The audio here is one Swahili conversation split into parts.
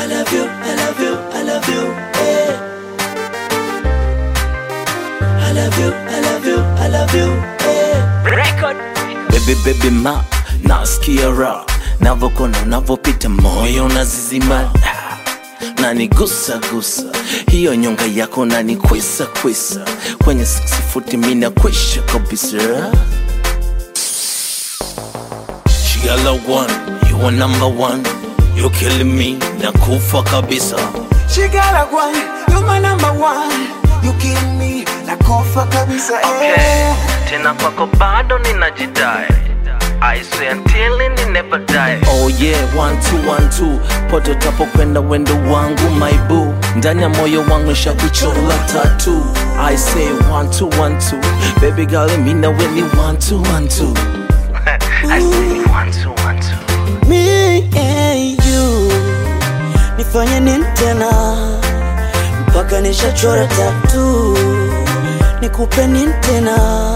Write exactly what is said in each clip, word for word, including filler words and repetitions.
love you, I love you, I love you, eh. I love you, I love you, I love you, eh. Record. Baby baby ma, nasikia raha, navokona navopita moyo unazizima, na nigusa gusa, hiyo nyonga yako na nikwisa kwisa, kwenye six futi mina kwisha kabisa. She got love one, you are number one, you killing me, na kufa kabisa. She got love one, you my number one, you killing me, na kufa kabisa. Okay, tena kwako bado ninajidai, I swear until it never die. Oh yeah, one two one two, poto tapo kwenda wendo wangu my boo, ndani ya moyo wangu nishakuchora tattoo. I say one two one two, baby girl let me know when you want to one two. I say one two one two. Me and you, nifanye nini tena, mpaka nishachora tattoo, nikupe nini tena.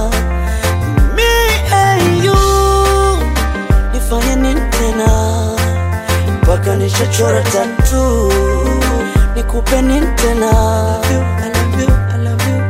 Me and you, nifanye nini tena, mpaka nishachora tattoo, nikupe nini tena. I love you, I love you,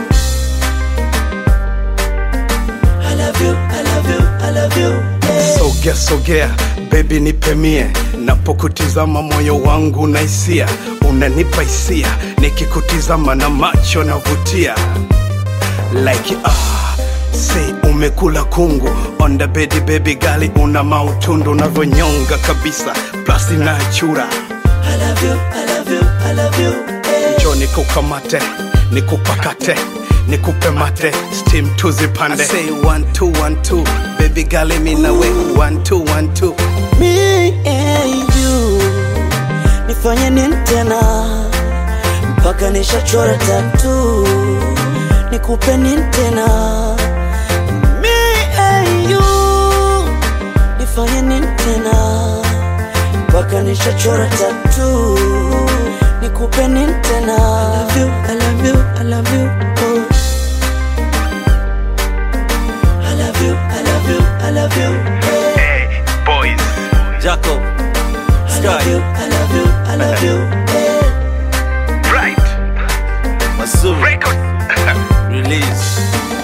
I love you, I love you, I love you, eh. Sogea sogea baby nipe mie, napokutizama moyo wangu na hisia, unanipa hisia, nikikutizama na macho navutia. Like ah, say umekula kungu, on the bed baby gali una mautundu, unavyonyonga kabisa, plus inachura. I love you, I love you, I love you, eh. Njoo nikukamate, nikupakate, nikupe mate, steam tuzipande. I say one two one two, baby girl let me know it. One two one two. Me and you, nifanye nini tena, mpaka nishachora tattoo, nikupe nini tena. Me and you, nifanye nini tena, mpaka nishachora tattoo, nikupe nini tena. I love you, I love you, I love you, oh. I love you, I love you, I love you, eh. Hey boys, Jaco, I love you, I love you, I love you, eh. right, Mazuri, record. release.